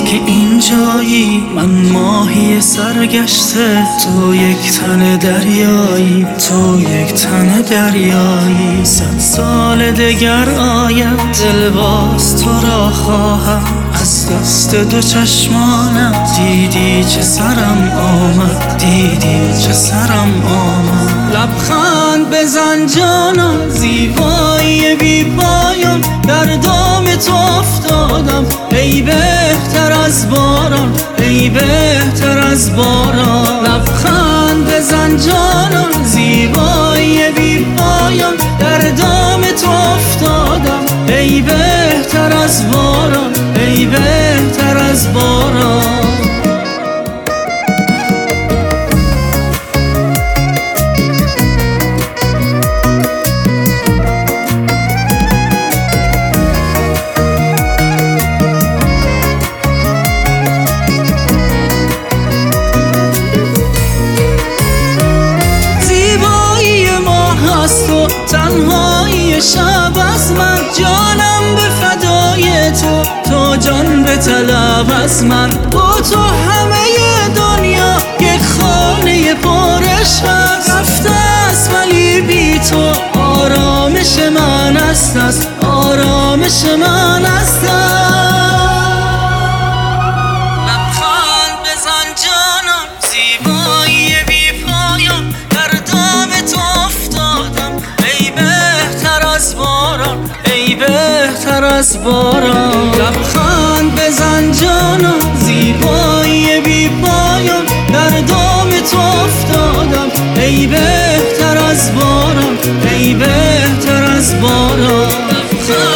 که اینجایی من ماهی سرگشته، تو یک تن دریایی، تو یک تن دریایی. 100 سال دگر آیم دلواز تو را خواهم، از دست دو چشمانم دیدی چه سرم آمد، دیدی چه سرم آمد. لبخند بزن جانم، زیبایی بی پایان، در دام تو افتادم ای بهتر از باران، ای بهتر از باران. لبخند بزن جانم، زیبایی بی پایان، در دام تو افتادم ای بهتر از باران، ای بهتر از باران. تنهایی شب از من، جانم به فدای تو، تو جان به طلب از من. با تو همه دنیا یک خانه پرعشق، رفته است ولی بی تو آرامش من است، آرامش من است. لبخند بزن جانم، زیبایی بی پایان، در دام تو افتادم ای بهتر از باران، ای بهتر از باران. لبخند بزن جانم، زیبایی بی پایان، در دام تو افتادم ای بهتر از باران، ای بهتر از باران.